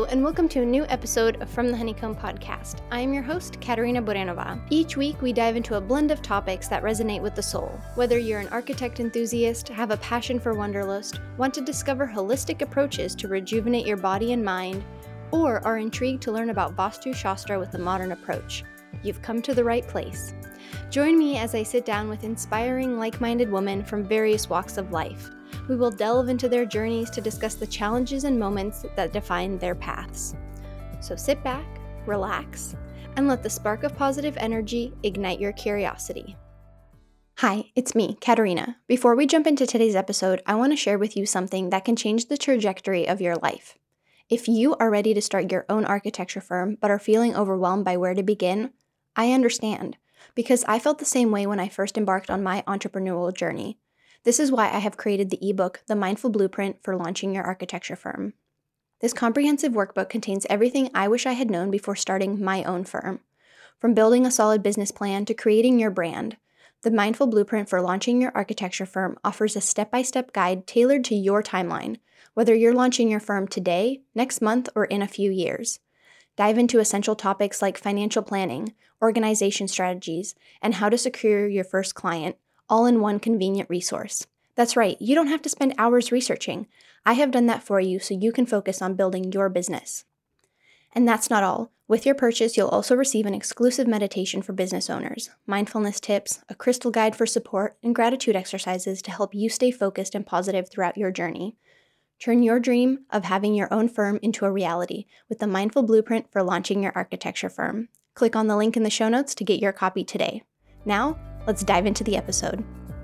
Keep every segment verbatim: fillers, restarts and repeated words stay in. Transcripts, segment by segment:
and welcome to a new episode of From the Honeycomb Podcast. I am your host, Katerina Boranova. Each week, we dive into a blend of topics that resonate with the soul. Whether you're an architect enthusiast, have a passion for Wanderlust, want to discover holistic approaches to rejuvenate your body and mind, or are intrigued to learn about Vastu Shastra with a modern approach, you've come to the right place. Join me as I sit down with inspiring, like-minded women from various walks of life. We will delve into their journeys to discuss the challenges and moments that define their paths. So sit back, relax, and let the spark of positive energy ignite your curiosity. Hi, it's me, Katerina. Before we jump into today's episode, I want to share with you something that can change the trajectory of your life. If you are ready to start your own architecture firm but are feeling overwhelmed by where to begin, I understand, because I felt the same way when I first embarked on my entrepreneurial journey. This is why I have created the ebook, The Mindful Blueprint for Launching Your Architecture Firm. This comprehensive workbook contains everything I wish I had known before starting my own firm. From building a solid business plan to creating your brand, The Mindful Blueprint for Launching Your Architecture Firm offers a step-by-step guide tailored to your timeline, whether you're launching your firm today, next month, or in a few years. Dive into essential topics like financial planning, organization strategies, and how to secure your first client, all in one convenient resource. That's right, you don't have to spend hours researching. I have done that for you so you can focus on building your business. And that's not all. With your purchase, you'll also receive an exclusive meditation for business owners, mindfulness tips, a crystal guide for support, and gratitude exercises to help you stay focused and positive throughout your journey. Turn your dream of having your own firm into a reality with the Mindful Blueprint for Launching Your Architecture Firm. Click on the link in the show notes to get your copy today. Now, let's dive into the episode.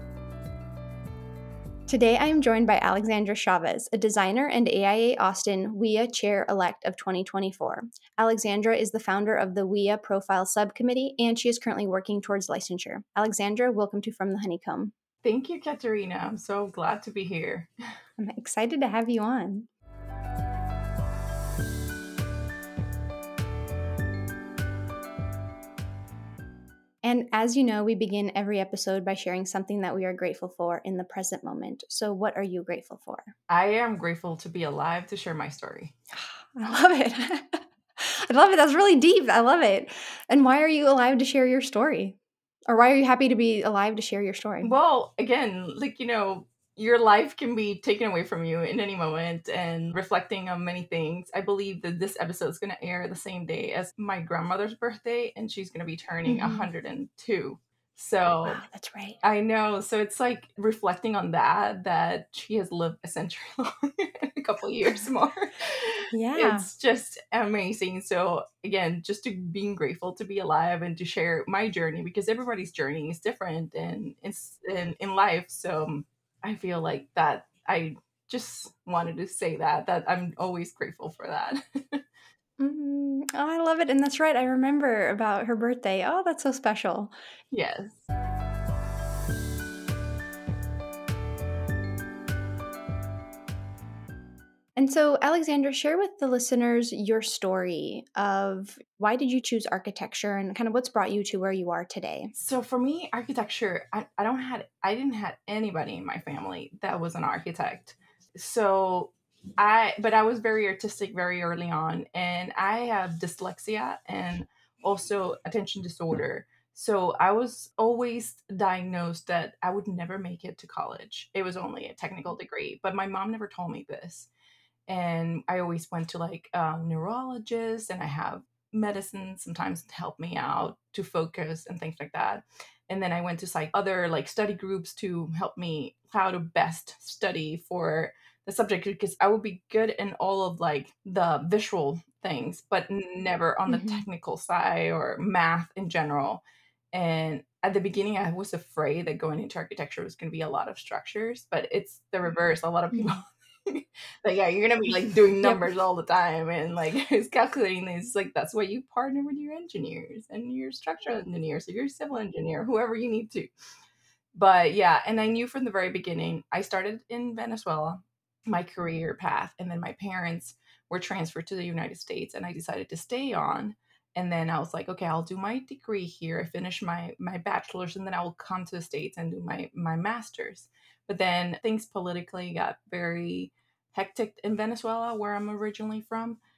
Today, I am joined by Alexandra Chavez, a designer and A I A Austin W I A Chair-elect of twenty twenty-four. Alexandra is the founder of the W I A Profile Subcommittee, and she is currently working towards licensure. Alexandra, welcome to From the Honeycomb. Thank you, Katerina. I'm so glad to be here. I'm excited to have you on. And as you know, we begin every episode by sharing something that we are grateful for in the present moment. So what are you grateful for? I am grateful to be alive to share my story. I love it. I love it. That's really deep. I love it. And why are you alive to share your story? Or why are you happy to be alive to share your story? Well, again, like, you know, your life can be taken away from you in any moment, and reflecting on many things. I believe that this episode is going to air the same day as my grandmother's birthday, and she's going to be turning Mm-hmm. one hundred two. So Wow, that's right. I know. So it's like reflecting on that, that she has lived a century long, a couple of years more. Yeah. It's just amazing. So again, just to being grateful to be alive and to share my journey, because everybody's journey is different and it's in, in life. So I feel like that I just wanted to say that, that I'm always grateful for that. Mm-hmm. Oh, I love it. And that's right. I remember about her birthday. Oh, that's so special. Yes. And so, Alexandra, share with the listeners your story of why did you choose architecture and kind of what's brought you to where you are today? So for me, architecture, I, I don't had I didn't have anybody in my family that was an architect. So I but I was very artistic very early on, and I have dyslexia and also attention disorder. So I was always diagnosed that I would never make it to college. It was only a technical degree, but my mom never told me this. And I always went to like um, neurologists, and I have medicine sometimes to help me out to focus and things like that. And then I went to like other like study groups to help me how to best study for the subject, because I would be good in all of like the visual things, but never on the Mm-hmm. technical side or math in general. And at the beginning, I was afraid that going into architecture was going to be a lot of structures, but it's the reverse. A lot of people like, yeah, you're gonna be like doing Yep. numbers all the time and like it's calculating these. Like that's why you partner with your engineers and your structural engineers or your civil engineer, whoever you need to. But yeah, and I knew from the very beginning. I started in Venezuela, my career path, and then my parents were transferred to the United States, and I decided to stay on. And then I was like, okay, I'll do my degree here. I finish my my bachelor's, and then I will come to the States and do my my master's. But then things politically got very hectic in Venezuela, where I'm originally from.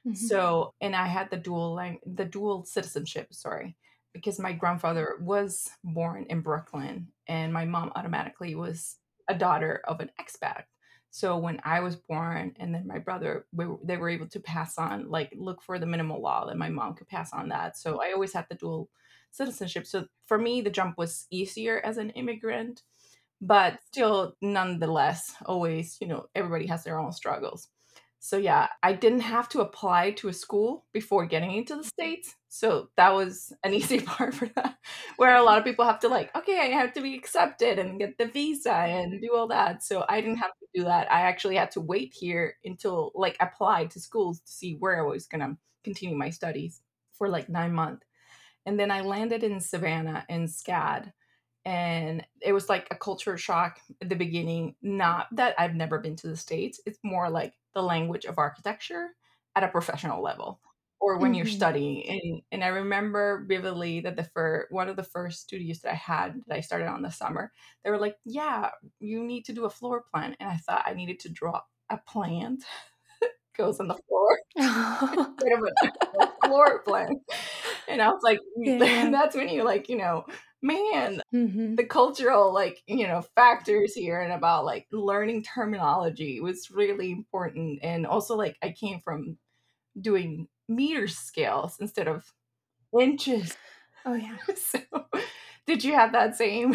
Mhm. So, and I had the dual lang- the dual citizenship, sorry, because my grandfather was born in Brooklyn and my mom automatically was a daughter of an expat. So when I was born and then my brother, we, were- they were able to pass on, like look for the minimal law that my mom could pass on that. So I always had the dual citizenship. So for me, the jump was easier as an immigrant, but still nonetheless always, you know, everybody has their own struggles. So yeah, I didn't have to apply to a school before getting into the States. So that was an easy part for that. Where a lot of people have to like, okay, I have to be accepted and get the visa and do all that. So I didn't have to do that. I actually had to wait here until like apply to schools to see where I was gonna continue my studies for like nine months. And then I landed in Savannah in SCAD, and it was like a culture shock at the beginning. Not that I've never been to the States, it's more like the language of architecture at a professional level or when you're Mhm. studying. And, and I remember vividly that the fir- one of the first studios that I had that I started on the summer, they were like, yeah, you need to do a floor plan. And I thought I needed to draw a plant goes on the floor instead of an actual floor plan. And I was like, Yeah. that's when you like, you know, man, Mhm. the cultural like, you know, factors here and about like learning terminology was really important. And also like I came from doing meter scales instead of inches. Oh, yeah. So did you have that same?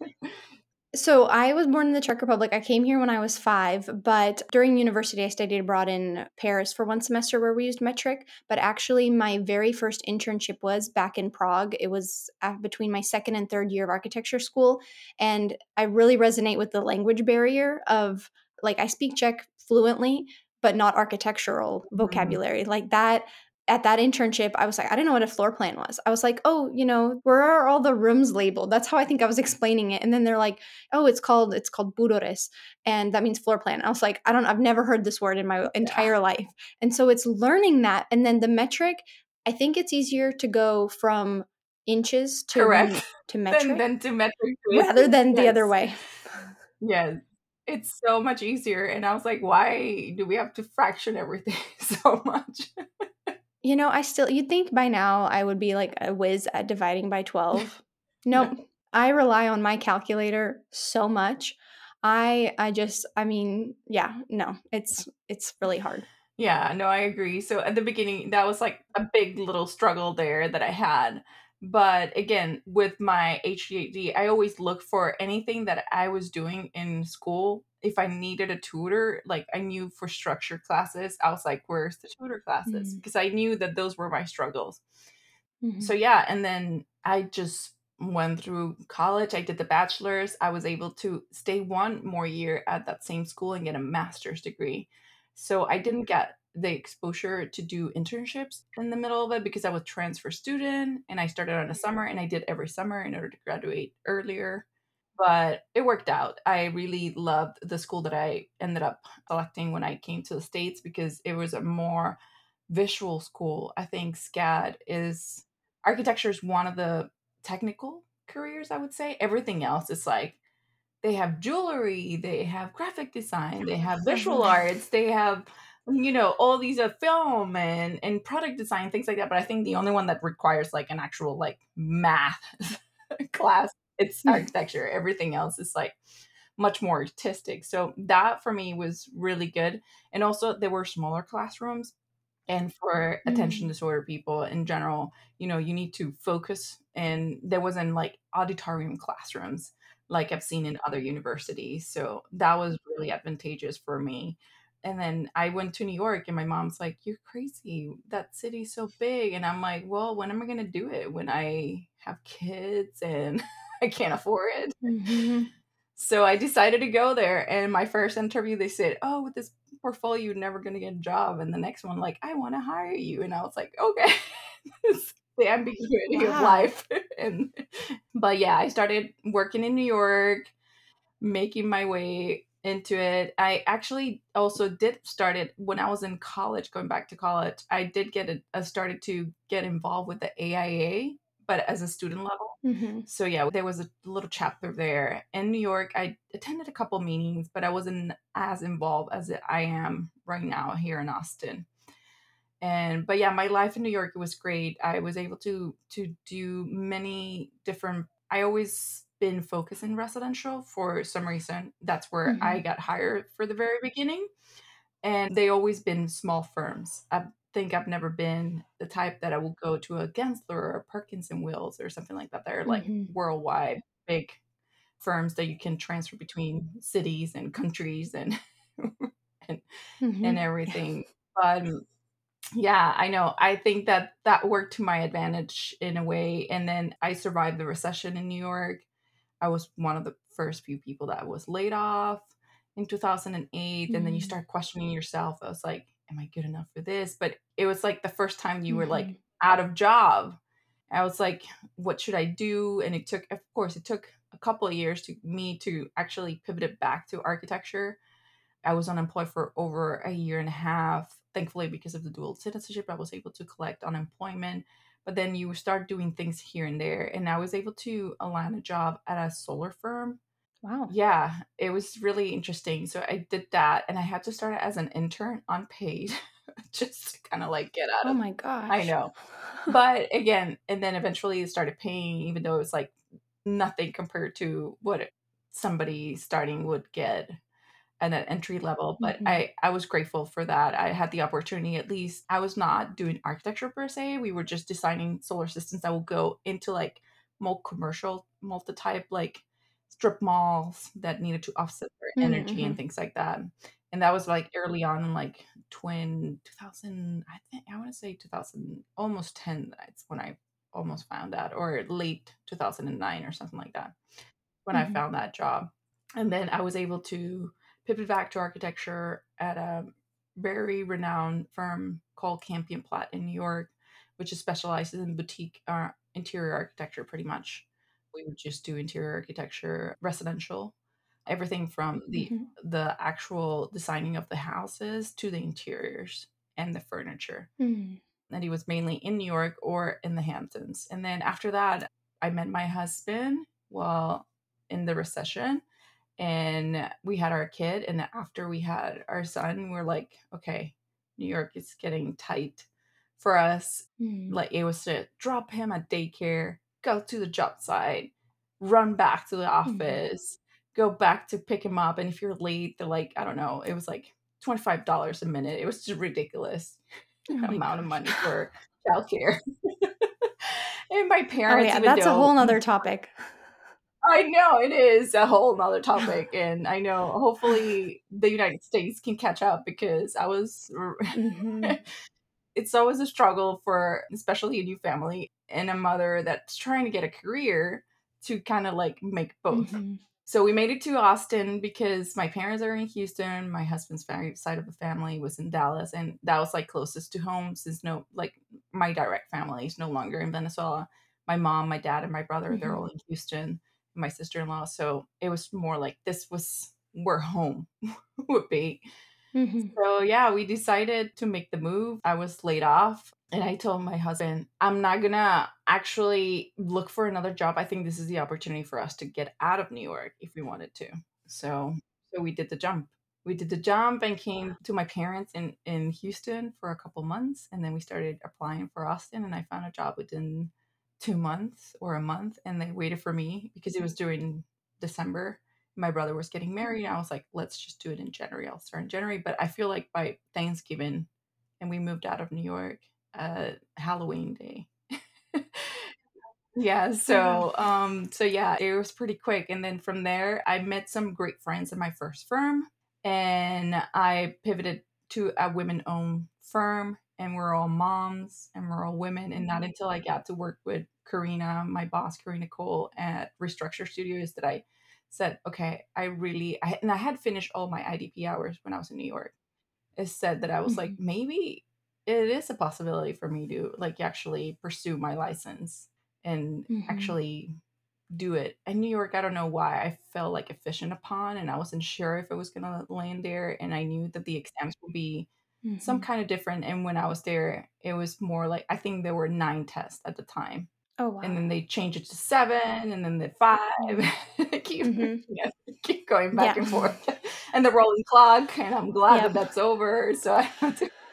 So I was born in the Czech Republic. I came here when I was five, but during university, I studied abroad in Paris for one semester where we used metric. But actually, my very first internship was back in Prague. It was uh, between my second and third year of architecture school. And I really resonate with the language barrier of like, I speak Czech fluently, but not architectural Mhm. vocabulary. Like that, at that internship, I was like, I didn't know what a floor plan was. I was like, oh, you know, where are all the rooms labeled? That's how I think I was explaining it. And then they're like, oh, it's called it's called budores, and that means floor plan. I was like, I don't, I've never heard this word in my Yeah, entire life, and so it's learning that, and then the metric. I think it's easier to go from inches to correct. to then metric then to metric rather twist. than the other Yes. way. Yes. It's so much easier. And I was like, why do we have to fraction everything so much? You know, I still you'd think by now I would be like a whiz at dividing by twelve. No. Nope. I rely on my calculator so much. I I just I mean, yeah, no. It's it's really hard. Yeah, no, I agree. So at the beginning, that was like a big little struggle there that I had. But again, with my H D D, I always look for anything that I was doing in school. If I needed a tutor, like I knew for structure classes, I was like, where's the tutor classes? Mm, Because I knew that those were my struggles. So mhm, yeah, and then I just went through college. I did the bachelor's. I was able to stay one more year at that same school and get a master's degree. So I didn't get the exposure to do internships in the middle of it because I was transfer student and I started on a summer and I did every summer in order to graduate earlier. But it worked out. I really loved the school that I ended up selecting when I came to the States because it was a more visual school. I think SCAD is architecture is one of the technical careers, I would say. Everything else is like they have jewelry, they have graphic design, they have visual uh-huh. arts, they have you know all these uh, film and and product design things like that. But I think the only one that requires like an actual like math class, it's architecture. Everything else is like much more artistic. So that for me was really good. And also there were smaller classrooms, and for attention Mm, disorder people in general, you know, you need to focus, and there wasn't like auditorium classrooms like I've seen in other universities. So that was really advantageous for me. And then I went to New York and my mom's like, "You're crazy. That city's so big." And I'm like, "Well, when am I going to do it? When I have kids and I can't afford it?" mhm. So I decided to go there. And my first interview, they said, "Oh, with this portfolio, you're never going to get a job." And the next one, like, "I want to hire you." And I was like, okay, it's the ambiguity of Wow. life. and but yeah, I started working in New York, making my way into it. I actually also did start it when I was in college, going back to college. I did get it, I started to get involved with the A I A, but as a student level. Mhm. So yeah, there was a little chapter there. In New York, I attended a couple meetings, but I wasn't as involved as I am right now here in Austin. And but yeah, my life in New York was great. I was able to to do many different I always been focused in residential for some reason. That's where I Mhm. got hired for the very beginning, and they always been small firms. I think I've never been the type that I will go to a Gensler or a Perkins& and Wills or something like that. They're like Mhm. worldwide big firms that you can transfer between cities and countries and and and Mhm. Yeah. everything. But yeah, I know. I think that that worked to my advantage in a way, and then I survived the recession in New York. I was one of the first few people that was laid off in two thousand eight, and then you Mm. start questioning yourself. I was like, "Am I good enough for this?" But it was like the first time you were like Mhm. out of job. I was like, "What should I do?" And it took, of course, it took a couple of years to me to actually pivot it back to architecture. I was unemployed for over a year and a half. Thankfully, because of the dual citizenship, I was able to collect unemployment. But then you start doing things here and there. And I was able to land a job at a solar firm. Wow. Yeah, it was really interesting. So I did that and I had to start as an intern unpaid just to kind of like get out Oh of my I gosh. know. But again, and then eventually it started paying, even though it was like nothing compared to what somebody starting would get at an entry level, but Mhm. I I was grateful for that. I had the opportunity at least I was not doing architecture per se. We were just designing solar systems that will go into like more commercial multi-type like strip malls that needed to offset their Mm, energy and mhm. things like that. And that was like early on in like twin two thousand I think I want to say two thousand almost ten that's when I almost found that or late two thousand nine or something like that when I Mhm. found that job. And then I was able to pivot back to architecture at a very renowned firm called Campion Platt in New York, which is specializes in boutique uh, interior architecture pretty much. We would just do interior architecture, residential, everything from the Mhm. the actual designing of the houses to the interiors and the furniture. Mm. And he was mainly in New York or in the Hamptons. And then after that, I met my husband while in the recession and we had our kid. And after we had our son, we're like, okay, New York is getting tight for us. Mm. Like it was to drop him at daycare, go to the job site, run back to the Mhm. office, go back to pick him up. And if you're late, they're like, I don't know, it was like twenty-five dollars a minute. It was just ridiculous Oh my amount of gosh. money for childcare. And my Oh parents, yeah, even that's a though whole nother topic. I know it is a whole nother topic, and I know hopefully the United States can catch up because I was Mhm. it's always a struggle for especially a new family and a mother that's trying to get a career to kind of like make both. Mhm. So we made it to Austin because my parents are in Houston. My husband's fa- side of the family was in Dallas, and that was like closest to home since no, like my direct family is no longer in Venezuela. My mom, my dad, and my brother, they're Mhm. all in Houston. My sister in law. So it was more like this was where home would be. Mhm. So yeah, we decided to make the move. I was laid off and I told my husband, I'm not gonna actually look for another job. I think this is the opportunity for us to get out of New York if we wanted to. So so we did the jump. We did the jump and came to my parents in, in Houston for a couple months. And then we started applying for Austin and I found a job within two months or a month. And they waited for me because it was during December my brother was getting married. I was like, let's just do it in January. I'll start in January. But I feel like by Thanksgiving, and we moved out of New York, uh, Halloween day. Yeah, Oh wow. so um so yeah, it was pretty quick and then from there I met some great friends in my first firm and I pivoted to a women-owned firm and we're all moms and we're all women and not until I got to work with Karina, my boss Karina Cole at Restructure Studios that I said, okay, I really I, and I had finished all my I D P hours when I was in New York. It said that I was like, Mhm. maybe it is a possibility for me to like actually pursue my license and Mhm. actually do it. In New York, I don't know why I felt like efficient upon and I wasn't sure if I was gonna land there. And I knew that the exams would be some Mhm. kind of different. And when I was there, it was more like I think there were nine tests at the time. Oh And wow. then they changed it to seven and then the five. Mm. keep Mhm. yeah, keep going back Yeah. and forth. And the rolling clock, and I'm glad that Yep. that's over. So I don't have to.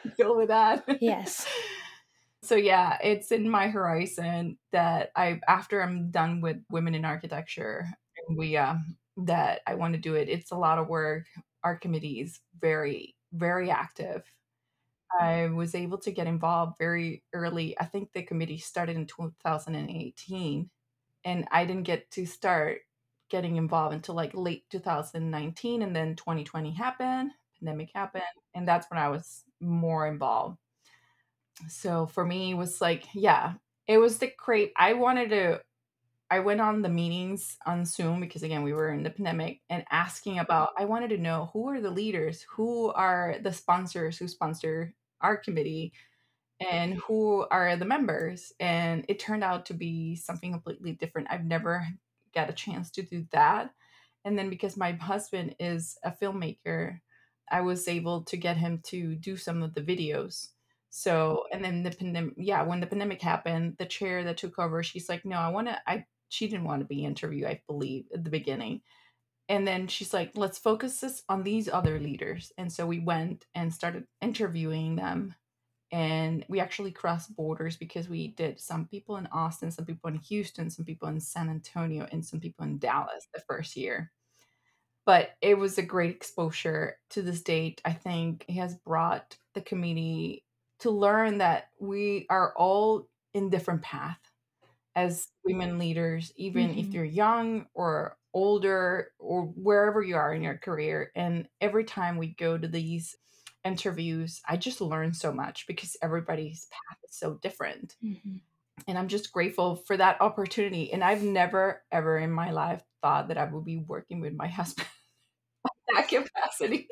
deal with that. Yes. So yeah, it's in my horizon that I after I'm done with women in architecture and we um that I want to do it. It's a lot of work. Our committee is very, very active. I was able to get involved very early. I think the committee started in two thousand eighteen, and I didn't get to start getting involved until like late two thousand nineteen, and then twenty twenty happened, pandemic happened, and that's when I was more involved. So for me, it was like, yeah, it was the crate. I wanted to, I went on the meetings on Zoom because again, we were in the pandemic and asking about, I wanted to know who are the leaders, who are the sponsors who sponsor our committee, and who are the members. And it turned out to be something completely different. I've never got a chance to do that. And then because my husband is a filmmaker, I was able to get him to do some of the videos. So, and then the pandemic, yeah, when the pandemic happened, the chair that took over, she's like, no, I want to, I, she didn't want to be interviewed, I believe, at the beginning. And then she's like, let's focus this on these other leaders. And so we went and started interviewing them, and we actually crossed borders because we did some people in Austin, some people in Houston, some people in San Antonio, and some people in Dallas the first year. But it was a great exposure. To this date, I think it has brought the community to learn that we are all in different paths as women leaders, even if Mm-hmm. you're young or older or wherever you are in your career. And every time we go to these interviews, I just learn so much because everybody's path is so different. Mm-hmm. And I'm just grateful for that opportunity. And I've never, ever in my life thought that I would be working with my husband in that capacity.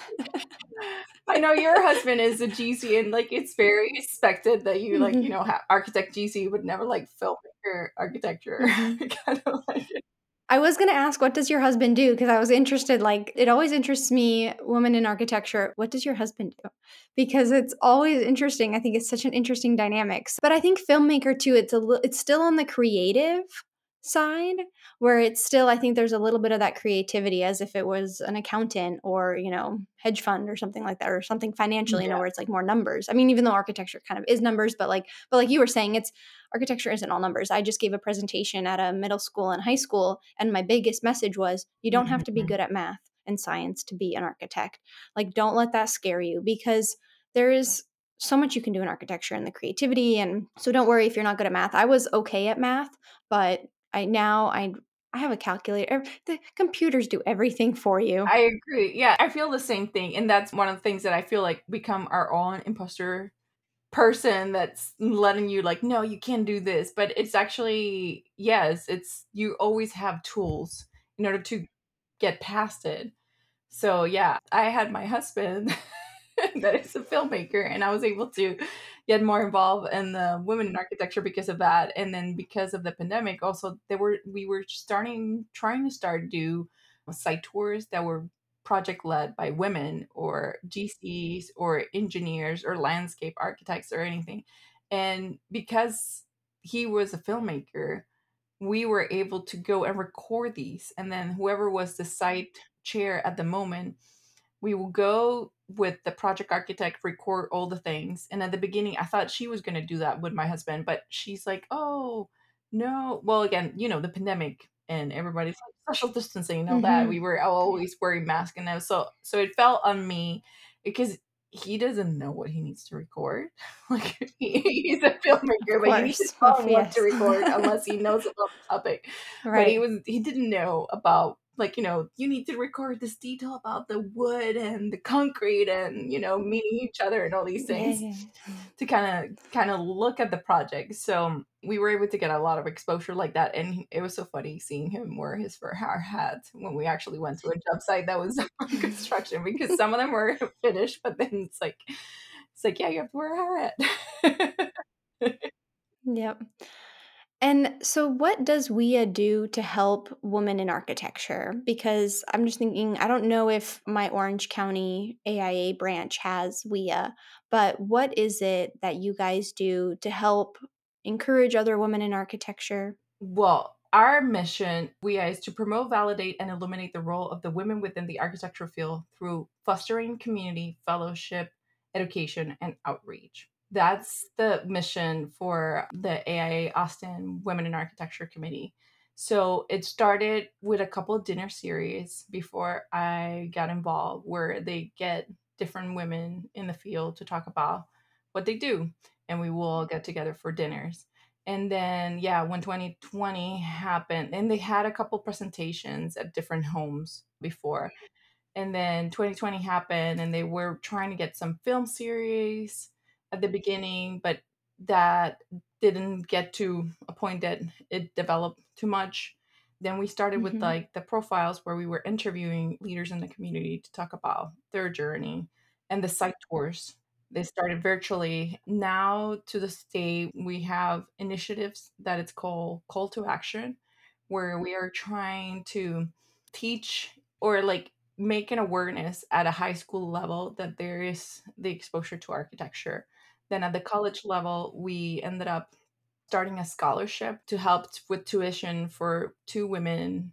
I know your husband is a G C, and like it's very expected that you like, you Mm-hmm. know, ha- architect G C would never like filmmaker architecture. Mm-hmm. kind of like it. I was going to ask, what does your husband do? Because I was interested. Like, it always interests me, women in architecture. What does your husband do? Because it's always interesting. I think it's such an interesting dynamics. But I think filmmaker too. It's a li- it's still on the creative side, where it's still. I think there's a little bit of that creativity, as if it was an accountant or you know hedge fund or something like that, or something financial. You know, Yeah. where it's like more numbers. I mean, even though architecture kind of is numbers, but like but like you were saying, it's architecture isn't all numbers. I just gave a presentation at a middle school and high school, and my biggest message was you don't have to be Mhm. good at math and science to be an architect. Like, don't let that scare you because there is so much you can do in architecture and the creativity. And so don't worry if you're not good at math. I was okay at math, but I now I I have a calculator. The computers do everything for you. I agree. Yeah, I feel the same thing. And that's one of the things that I feel like become our own imposter person that's letting you like, no, you can't do this. But it's actually, yes, it's you always have tools in order to get past it. So yeah, I had my husband that is a filmmaker, and I was able to get more involved in the women in architecture because of that. And then because of the pandemic, also there were we were starting trying to start do site tours that were project led by women or G Cs or engineers or landscape architects or anything. And because he was a filmmaker, we were able to go and record these. And then whoever was the site chair at the moment, we will go with the project architect, record all the things. And at the beginning, I thought she was going to do that with my husband, but she's like, oh, no. Well, again, you know, the pandemic and everybody's like social distancing and all that. Mm-hmm. We were always wearing masks. And so, so it fell on me because he doesn't know what he needs to record. Like he, he's a Of filmmaker, but you need to course. tell Of him what to yes. record unless he knows about the topic. But he Right. was he didn't know about like, you know, you need to record this detail about the wood and the concrete and, you know, meeting each other and all these Yeah, things yeah. to kind of kind of look at the project. So we were able to get a lot of exposure like that, and he- it was so funny seeing him wear his fur our hat when we actually went to a job site that was on construction because some of them were finished, but then it's like it's like yeah, you have to wear a hat. Yep. And so, what does W I A do to help women in architecture? Because I'm just thinking, I don't know if my Orange County A I A branch has W I A, but what is it that you guys do to help encourage other women in architecture? Well, our mission, we is to promote, validate, and illuminate the role of the women within the architectural field through fostering community, fellowship, education, and outreach. That's the mission for the A I A Austin Women in Architecture Committee. So it started with a couple of dinner series before I got involved, where they get different women in the field to talk about what they do, and we will all get together for dinners. And then, yeah, when twenty twenty happened, and they had a couple presentations at different homes before, and then twenty twenty happened, and they were trying to get some film series at the beginning, but that didn't get to a point that it developed too much. Then we started with Mm-hmm. like the profiles where we were interviewing leaders in the community to talk about their journey, and the site tours. They started virtually. Now to this day, we have initiatives that it's called Call to Action, where we are trying to teach or like make an awareness at a high school level that there is the exposure to architecture. Then at the college level, we ended up starting a scholarship to help t- with tuition for two women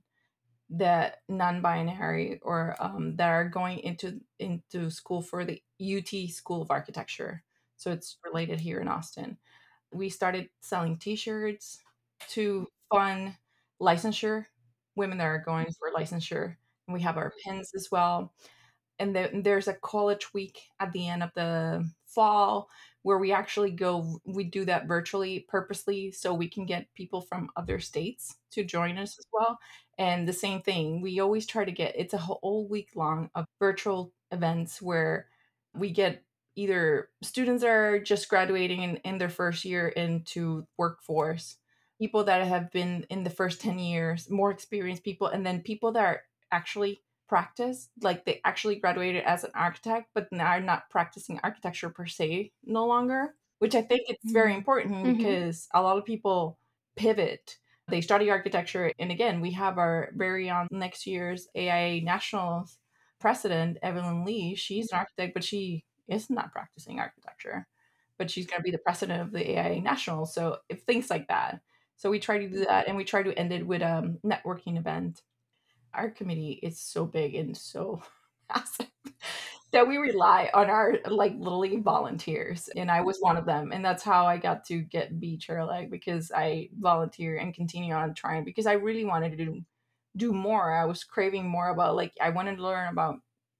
that non-binary or um, that are going into into school for the U T School of Architecture. So it's related here in Austin. We started selling T-shirts to fund licensure, women that are going for licensure. And we have our pins as well. And then there's a college week at the end of the fall where we actually go, we do that virtually purposely so we can get people from other states to join us as well. And the same thing, we always try to get, it's a whole week long of virtual events where we get either students that are just graduating in, in their first year into workforce, people that have been in the first ten years, more experienced people, and then people that are actually practice, like they actually graduated as an architect, but now are not practicing architecture per se no longer, which I think it's very important Mm-hmm. because a lot of people pivot. They study architecture, and again, we have our very on next year's A I A Nationals president, Evelyn Lee. She's an architect, but she is not practicing architecture, but she's going to be the president of the A I A Nationals. So if things like that. So we try to do that, and we try to end it with a networking event. Our committee is so big and so massive that we rely on our like literally volunteers, and I was one of them, and that's how I got to get be chair-elect, because I volunteer and continue on trying because I really wanted to do, do more. I was craving more about like I wanted to learn about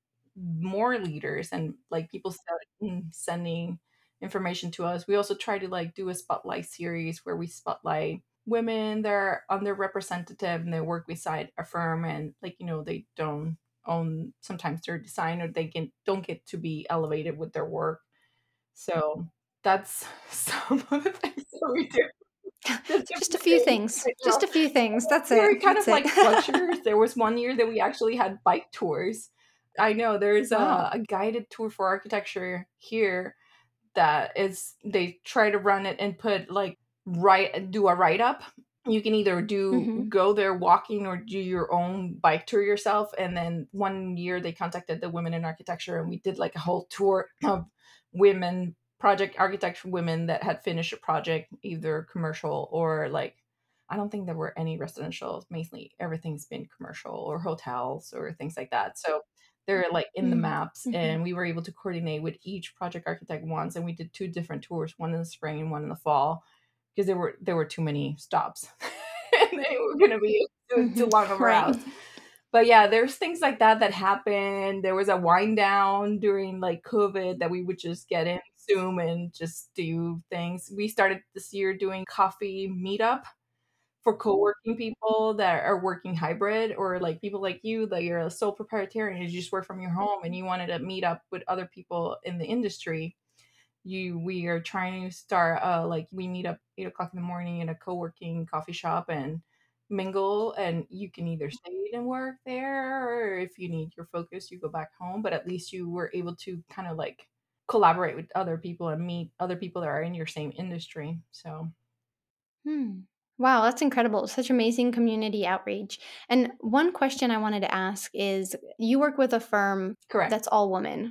more leaders and like people started mm, sending information to us. We also try to like do a spotlight series where we spotlight women that are underrepresented and they work beside a firm, and like you know they don't own sometimes their design, or they can don't get to be elevated with their work. So that's some of the things that we do. Just a Just a few few things. things. I Just know. a few things. That's We were it. kind That's of it. like flushers. There was one year that we actually had bike tours. I know there's a, Wow. a guided tour for architecture here that is they try to run it and put like write do a write up. You can either do Mm-hmm. go there walking or do your own bike tour yourself. And then one year they contacted the Women in Architecture, and we did like a whole tour of women project architecture women that had finished a project, either commercial or like I don't think there were any residential. Mainly everything's been commercial or hotels or things like that. So they're like in the maps, Mm-hmm. and we were able to coordinate with each project architect once, and we did two different tours, one in the spring and one in the fall, because there were there were too many stops and they were going to be too, too Mm-hmm. long of Right. routes. But yeah, there's things like that that happen. There was a wind down during like COVID that we would just get in Zoom and just do things. We started this year doing coffee meetup for co-working people that are working hybrid, or like people like you that you're a sole proprietarian, you just work from your home and you wanted to meet up with other people in the industry. You we are trying to start uh like we meet up eight o'clock in the morning in a co-working coffee shop and mingle, and you can either stay and work there, or if you need your focus you go back home, but at least you were able to kind of like collaborate with other people and meet other people that are in your same industry. So Hmm. Wow, that's incredible. Such amazing community outreach. And one question I wanted to ask is you work with a firm correct. that's all women,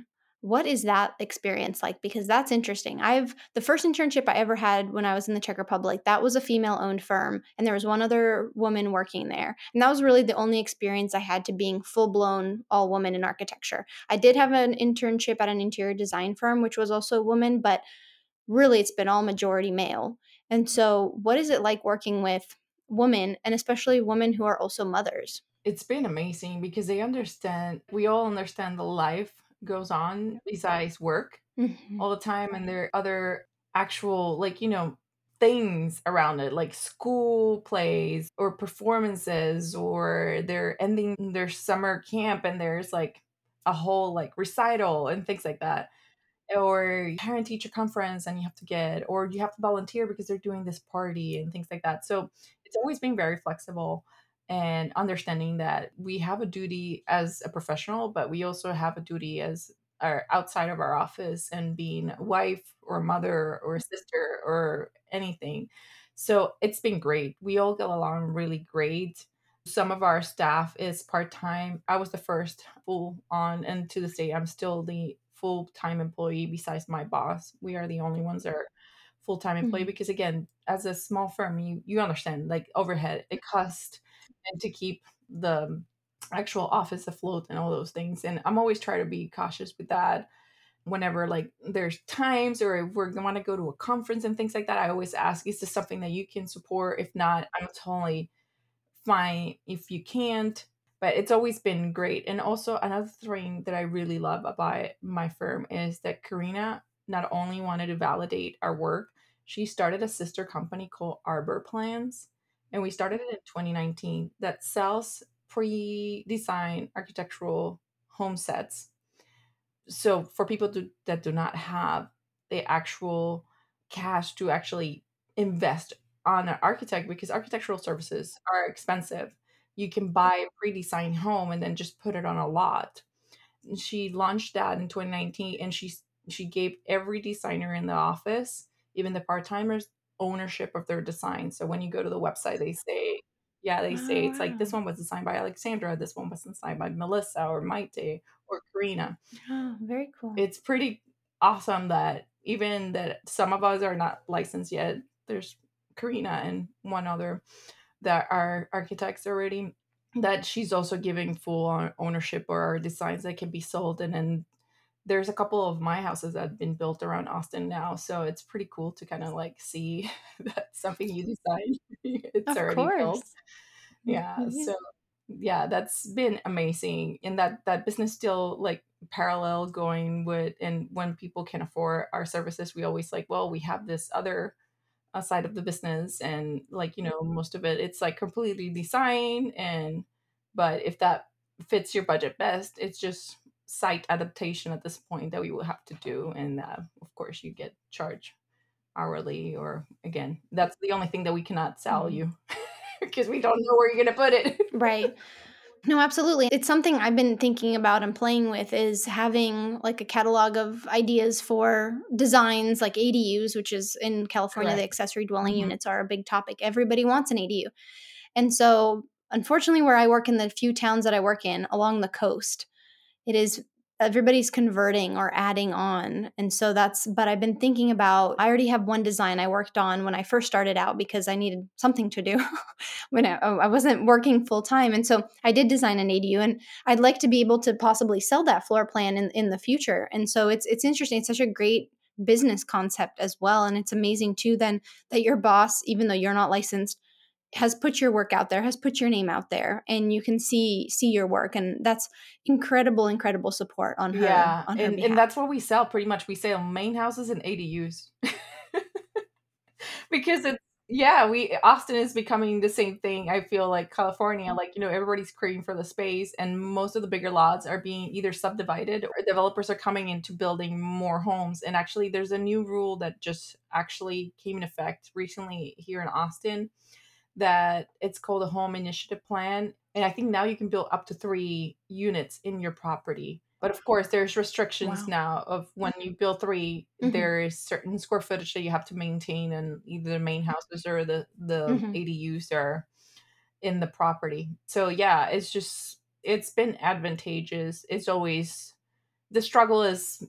What is that experience like? Because that's interesting. I've the first internship I ever had when I was in the Czech Republic, that was a female-owned firm, and there was one other woman working there. And that was really the only experience I had to being full-blown all woman in architecture. I did have an internship at an interior design firm, which was also a woman, but really it's been all majority male. And so, what is it like working with women, and especially women who are also mothers? It's been amazing because they understand, we all understand the life goes on besides work Mhm. all the time, and there are other actual, like, you know, things around it, like school plays or performances, or they're ending their summer camp and there's like a whole like recital and things like that, or parent teacher conference and you have to get, or you have to volunteer because they're doing this party and things like that. So it's always being very flexible and understanding that we have a duty as a professional, but we also have a duty as our outside of our office and being a wife or mother or sister or anything. So it's been great. We all get along really great. Some of our staff is part time. I was the first full on, and to this day, I'm still the full time employee besides my boss. We are the only ones that are full time employee Mhm. because, again, as a small firm, you, you understand like overhead, it costs, and to keep the actual office afloat and all those things. And I'm always trying to be cautious with that. Whenever like there's times or if we're want to go to a conference and things like that, I always ask, is this something that you can support? If not, I'm totally fine if you can't. But it's always been great. And also another thing that I really love about my firm is that Karina not only wanted to validate our work, she started a sister company called Arbor Plans. And we started it in twenty nineteen that sells pre-designed architectural home sets. So for people to, that do not have the actual cash to actually invest on an architect, because architectural services are expensive. You can buy a pre-designed home and then just put it on a lot. And she launched that in twenty nineteen, and she she gave every designer in the office, even the part-timers, ownership of their design. So when you go to the website, they say, yeah, they Oh, say it's like this wow. one was designed by Alexandra, this one was designed by Melissa or Maite or Karina. Oh, very cool. It's pretty awesome that even that some of us are not licensed yet. There's Karina and one other that are architects already, that she's also giving full on ownership or our designs that can be sold. And then there's a couple of my houses that have been built around Austin now. So it's pretty cool to kind of like see that something you design, it's Of already built. course. Yeah, Yeah. so yeah, that's been amazing. And that that business still like parallel going with, and when people can afford our services, we always like, well, we have this other uh, side of the business, and like, you know, most of it it's like completely design, and but if that fits your budget best, it's just site adaptation at this point that we will have to do. And uh, of course you get charged hourly, or again, that's the only thing that we cannot sell Mhm. you because we don't know where you're gonna put it. Right. No, absolutely. It's something I've been thinking about and playing with is having like a catalog of ideas for designs like A D Us, which is in California, the Correct. accessory dwelling Mhm. units are a big topic. Everybody wants an A D U. And so, unfortunately, where I work in the few towns that I work in along the coast, it is everybody's converting or adding on. And so that's, but I've been thinking about, I already have one design I worked on when I first started out because I needed something to do when I, I wasn't working full time. And so I did design an A D U, and I'd like to be able to possibly sell that floor plan in, in the future. And so it's, it's interesting. It's such a great business concept as well. And it's amazing too, then that your boss, even though you're not licensed, has put your work out there, has put your name out there, and you can see see your work, and that's incredible, incredible support on her Yeah, on her and and behalf. that's what we sell pretty much. We sell main houses and A D Us. Because it's, yeah, we Austin is becoming the same thing. I feel like California, like, you know, everybody's craving for the space, and most of the bigger lots are being either subdivided or developers are coming into building more homes. And actually, there's a new rule that just actually came in effect recently here in Austin, that it's called a home initiative plan. And I think now you can build up to three units in your property. But of course, there's restrictions Wow. now of when you build three, Mhm. there is certain square footage that you have to maintain, and either the main houses or the the Mhm. A D Us are in the property. So yeah, it's just it's been advantageous. It's always, the struggle is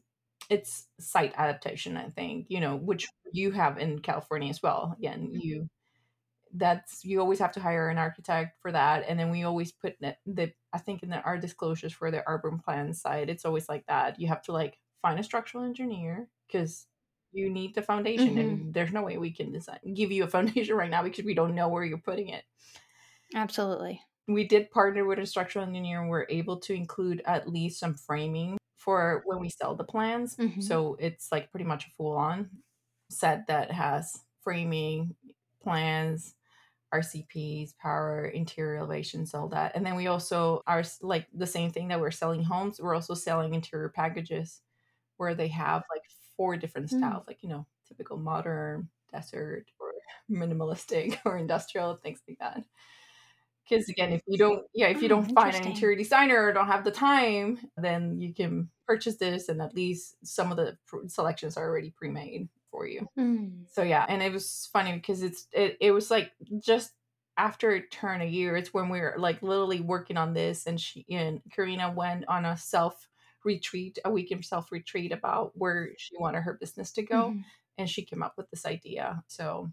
it's site adaptation, I think, you know, which you have in California as well. Again, you that's you always have to hire an architect for that, and then we always put the, the I think in the, our disclosures for the urban plan side, it's always like that. You have to like find a structural engineer because you need the foundation, Mm-hmm. and there's no way we can design give you a foundation right now because we don't know where you're putting it. Absolutely. We did partner with a structural engineer and we're able to include at least some framing for when we sell the plans. Mm-hmm. So it's like pretty much a full on set that has framing, plans, R C Ps, power, interior elevations, all that. And then we also are like the same thing that we're selling homes, we're also selling interior packages where they have like four different Mm. styles, like, you know, typical modern, desert, or minimalistic, or industrial, things like that. Because again, if you don't, yeah, if you Oh, don't find an interesting. interior designer or don't have the time, then you can purchase this, and at least some of the pr- selections are already pre-made for you. Mm. So yeah, and it was funny because it's it, it was like just after a turn a year, it's when we were like literally working on this, and she and Karina went on a self retreat, a weekend self retreat about where she wanted her business to go, Mm-hmm. and she came up with this idea. So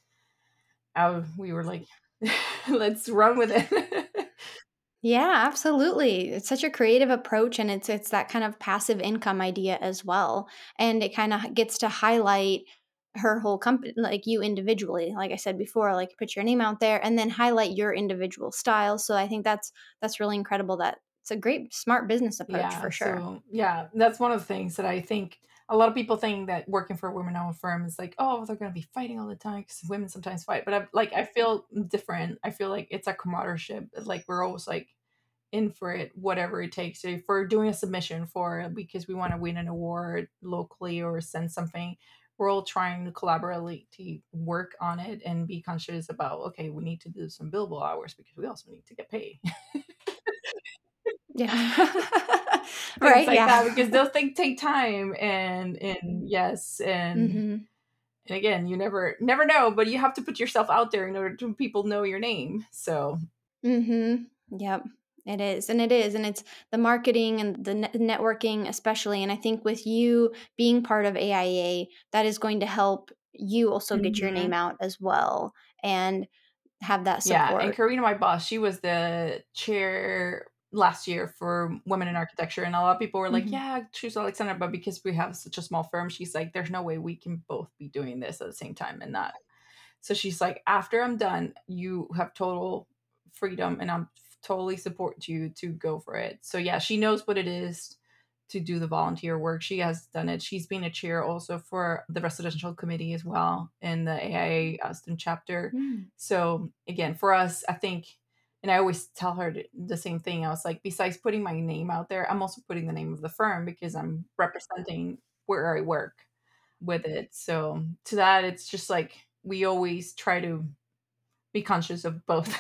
I, we were like, let's run with it. Yeah, absolutely. It's such a creative approach, and it's it's that kind of passive income idea as well. And it kind of gets to highlight her whole company, like you individually. Like I said before, like put your name out there and then highlight your individual style. So I think that's that's really incredible. That it's a great smart business approach Yeah, for sure. so yeah, that's one of the things that I think a lot of people think that working for a women-owned firm is like, oh, they're going to be fighting all the time because women sometimes fight. But I like I feel different. I feel like it's a camaraderie. Like we're always like in for it, whatever it takes. So if we're doing a submission for because we want to win an award locally or send something, we're all trying to collaborate to work on it and be conscious about okay, we need to do some billable hours because we also need to get paid. Yeah. Things Right, like yeah. that because those things take time and and yes and Mhm. and again you never never know, but you have to put yourself out there in order to people know your name. So Mhm. Yep. It is. And it is. And it's the marketing and the net networking especially, and I think with you being part of A I A, that is going to help you also get your name mhm. out as well and have that Yeah, and support. Karina, my boss, she was the chair last year for women in architecture, and a lot of people were like, Mhm. "Yeah, choose Alexandra," but because we have such a small firm, she's like, "There's no way we can both be doing this at the same time and not." So she's like, "After I'm done, you have total freedom, and I'm totally support you to go for it." So yeah, she knows what it is to do the volunteer work. She has done it. She's been a chair also for the residential committee as well in the A I A Austin chapter. Mm. So again, for us, I think, and I always tell her the same thing. I was like, besides putting my name out there, I'm also putting the name of the firm because I'm representing where I work with it. So to that, it's just like we always try to be conscious of both.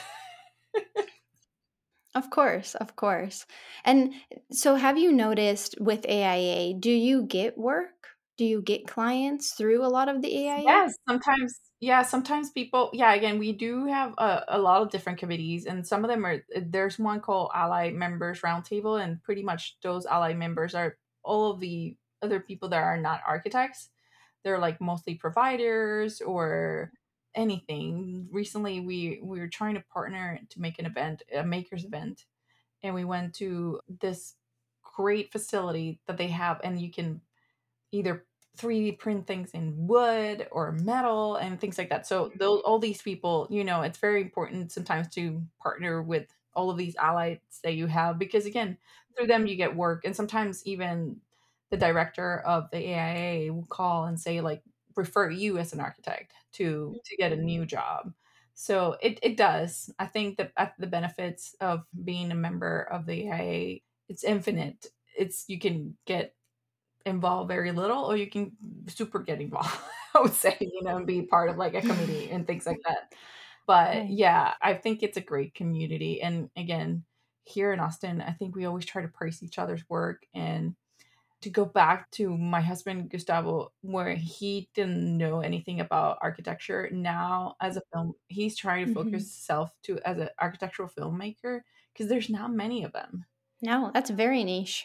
Of course, of course. And so have you noticed with A I A, do you get work? Do you get clients through a lot of the A I A? Yes, sometimes yeah, sometimes people yeah, again, we do have a, a lot of different committees and some of them are there's one called Ally Members Roundtable and pretty much those Ally members are all of the other people that are not architects. They're like mostly providers or anything. Recently we we were trying to partner to make an event, a makers event, and we went to this great facility that they have and you can either three D print things in wood or metal and things like that. So those all these people, you know, it's very important sometimes to partner with all of these allies that you have because again, through them you get work and sometimes even the director of the A I A will call and say like refer you as an architect to to get a new job. So it it does. I think that uh, the benefits of being a member of the A I A it's infinite. It's you can get involve very little or you can super get involved. I would say, you know, and be part of like a committee and things like that. But Right. yeah, I think it's a great community. And again, here in Austin, I think we always try to praise each other's work. And to go back to my husband Gustavo, where he didn't know anything about architecture, now as a film, he's trying to focus Mhm. himself to as an architectural filmmaker because there's not many of them. No, that's very niche.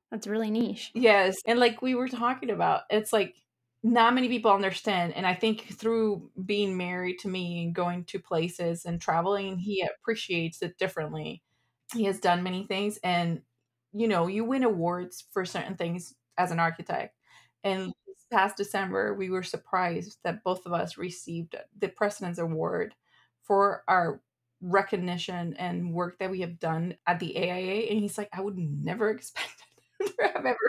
That's really niche. Yes, and like we were talking about, it's like not many people understand, and I think through being married to me and going to places and traveling, he appreciates it differently. He has done many things, and you know, you win awards for certain things as an architect. And this past December, we were surprised that both of us received the President's Award for our recognition and work that we have done at the A I A. And he's like, I would never expect to have ever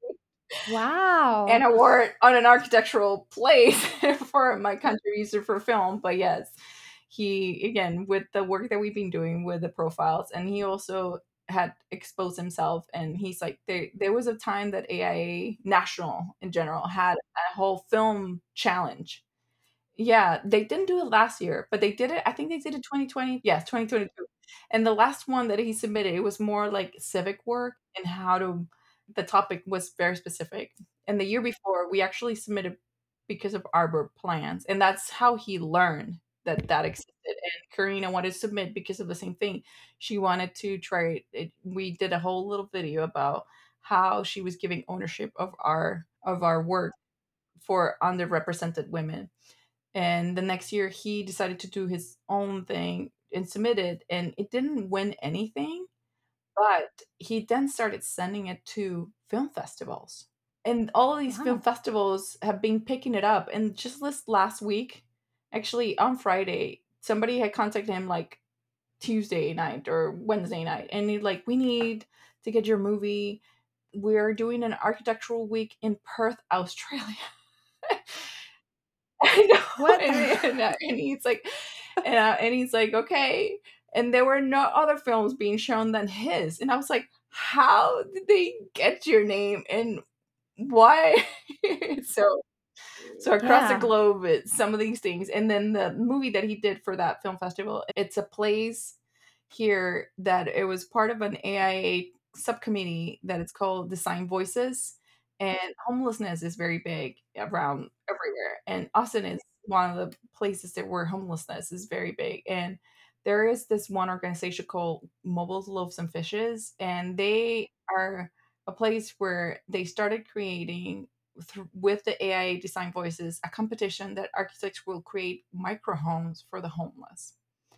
an Wow. award on an architectural place for my contribution for film. But yes, he, again, with the work that we've been doing with the profiles, and he also had exposed himself, and he's like, there there was a time that A I A National in general had a whole film challenge. Yeah, they didn't do it last year, but they did it, I think they did it twenty twenty, yes, twenty twenty-two. And the last one that he submitted, it was more like civic work and how to, the topic was very specific. And the year before, we actually submitted because of Arbor plans, and that's how he learned that that existed. And Karina wanted to submit because of the same thing. She wanted to try it. We did a whole little video about how she was giving ownership of our of our work for underrepresented women. And the next year, he decided to do his own thing and submit it, and it didn't win anything, but he then started sending it to film festivals. And all of these film Wow. festivals have been picking it up. And just this last week, actually on Friday, somebody had contacted him like Tuesday night or Wednesday night, and he like, we need to get your movie. We're doing an architectural week in Perth, Australia. I know, What? and, and, uh, and he's like, and, uh, and he's like, okay. And there were no other films being shown than his, and I was like, how did they get your name and why? so, so across the Yeah. globe, it's some of these things, and then the movie that he did for that film festival, it's a place here that it was part of an A I A subcommittee that it's called Design Voices, and homelessness is very big around everywhere, and Austin is one of the places that where homelessness is very big, and there is this one organization called Mobile Loaves and Fishes, and they are a place where they started creating th- with the A I A Design Voices a competition that architects will create micro homes for the homeless,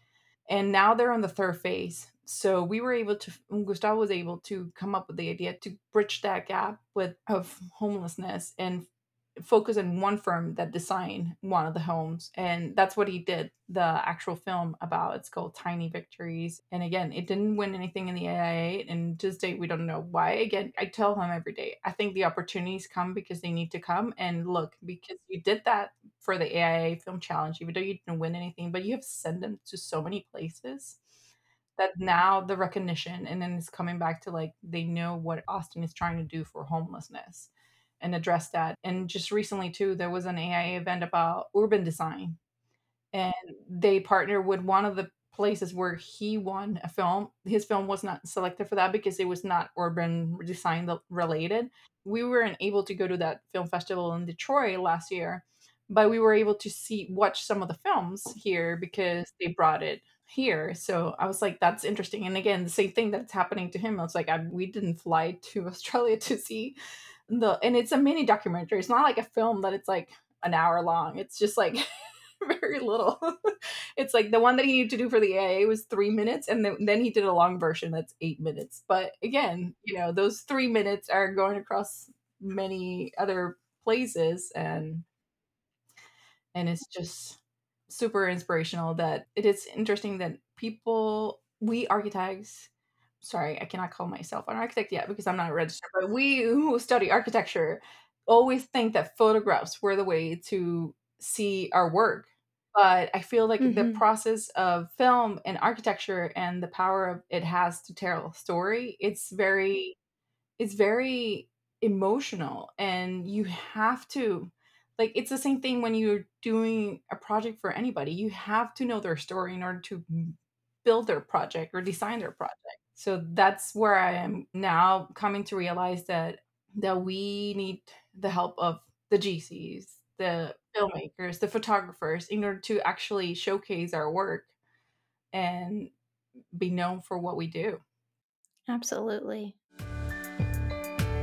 and now they're on the third phase. So we were able to, Gustavo was able to come up with the idea to bridge that gap with of homelessness and focus on one firm that designed one of the homes, and that's what he did the actual film about. It's called Tiny Victories, and again, it didn't win anything in the A I A, and to this day we don't know why. Again, I tell him every day, I think the opportunities come because they need to come, and look, because you did that for the A I A Film Challenge, even though you didn't win anything, but you have sent them to so many places that now the recognition, and then it's coming back to like they know what Austin is trying to do for homelessness and address that. And just recently too, there was an A I A event about urban design, and they partnered with one of the places where he won a film. His film was not selected for that because it was not urban design related. We weren't able to go to that film festival in Detroit last year, but we were able to see watch some of the films here because they brought it here. So I was like, that's interesting. And again, the same thing that's happening to him. I was like, I, we didn't fly to Australia to see the, and it's a mini documentary. It's not like a film that it's like an hour long. It's just like very little. It's like the one that he needed to do for the A I A was three minutes, and then, then he did a long version that's eight minutes. But again, you know, those three minutes are going across many other places, and and it's just super inspirational that it is interesting that people, we architects, sorry, I cannot call myself an architect yet because I'm not registered, but we who study architecture always think that photographs were the way to see our work. But I feel like the Mhm. process of film and architecture and the power of it has to tell a story, it's very it's very emotional, and you have to, like, it's the same thing when you're doing a project for anybody. You have to know their story in order to m- build their project or design their project. So that's where I am now coming to realize that that we need the help of the G Cs, the filmmakers, the photographers in order to actually showcase our work and be known for what we do. Absolutely.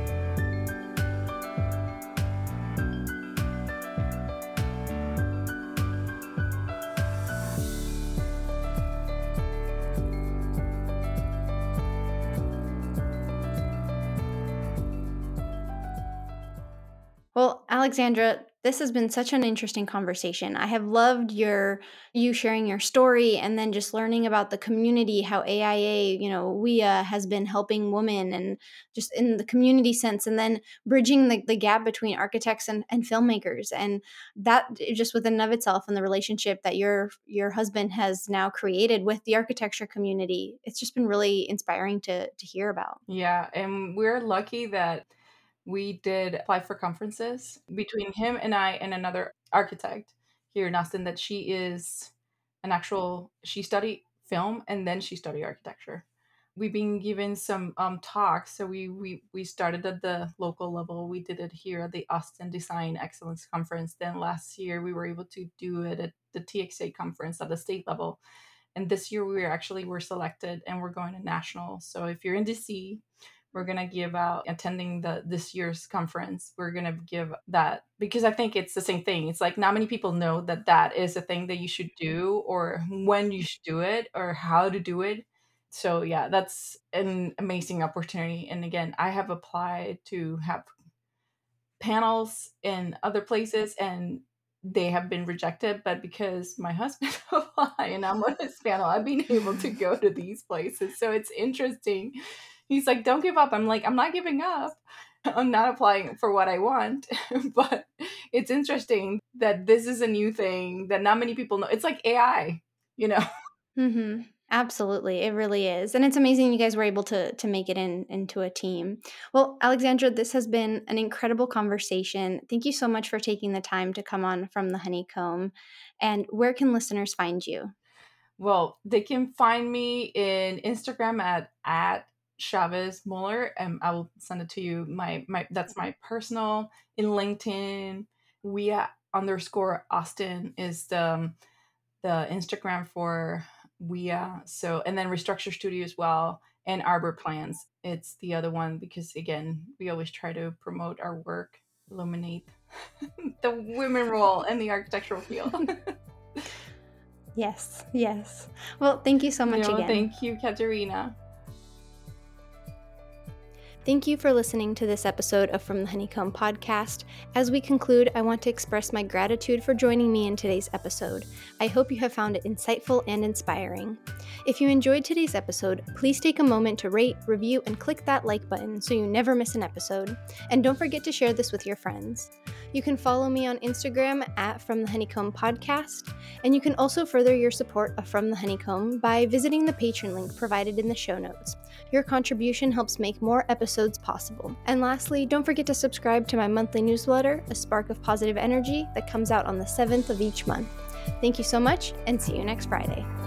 Alexandra, this has been such an interesting conversation. I have loved your you sharing your story and then just learning about the community, how A I A, you know, W I A has been helping women and just in the community sense, and then bridging the, the gap between architects and, and filmmakers. And that just within and of itself and the relationship that your your husband has now created with the architecture community. It's just been really inspiring to to hear about. Yeah, and we're lucky that we did apply for conferences between him and I and another architect here in Austin that she is an actual she studied film and then she studied architecture. We've been given some um talks. So we we we started at the local level. We did it here at the Austin Design Excellence Conference. Then last year we were able to do it at the T X A conference at the state level. And this year we were actually were selected and we're going to national. So if you're in D C, we're gonna give out attending the this year's conference. We're gonna give that because I think it's the same thing. It's like not many people know that that is a thing that you should do, or when you should do it, or how to do it. So yeah, that's an amazing opportunity. And again, I have applied to have panels in other places and they have been rejected, but because my husband applied and I'm on his panel, I've been able to go to these places. So it's interesting. He's like, don't give up. I'm like, I'm not giving up. I'm not applying for what I want. But it's interesting that this is a new thing that not many people know. It's like A I, you know? Mm-hmm. Absolutely. It really is. And it's amazing you guys were able to to make it in into a team. Well, Alexandra, this has been an incredible conversation. Thank you so much for taking the time to come on From the Honeycomb. And where can listeners find you? Well, they can find me in Instagram at at Chavez Muller, and I will send it to you. My my that's my personal. In LinkedIn, we at underscore Austin is the um, the Instagram for W I A. So and then Restructure Studio as well, and Arbor Plans. It's the other one because again, we always try to promote our work, illuminate the women role in the architectural field. Yes, yes. Well, thank you so much No, again. thank you, Katerina. Thank you for listening to this episode of From the Honeycomb podcast. As we conclude, I want to express my gratitude for joining me in today's episode. I hope you have found it insightful and inspiring. If you enjoyed today's episode, please take a moment to rate, review, and click that like button so you never miss an episode. And don't forget to share this with your friends. You can follow me on Instagram at From the Honeycomb Podcast, and you can also further your support of From the Honeycomb by visiting the Patreon link provided in the show notes. Your contribution helps make more episodes possible. And lastly, don't forget to subscribe to my monthly newsletter, A Spark of Positive Energy, that comes out on the seventh of each month. Thank you so much, and see you next Friday.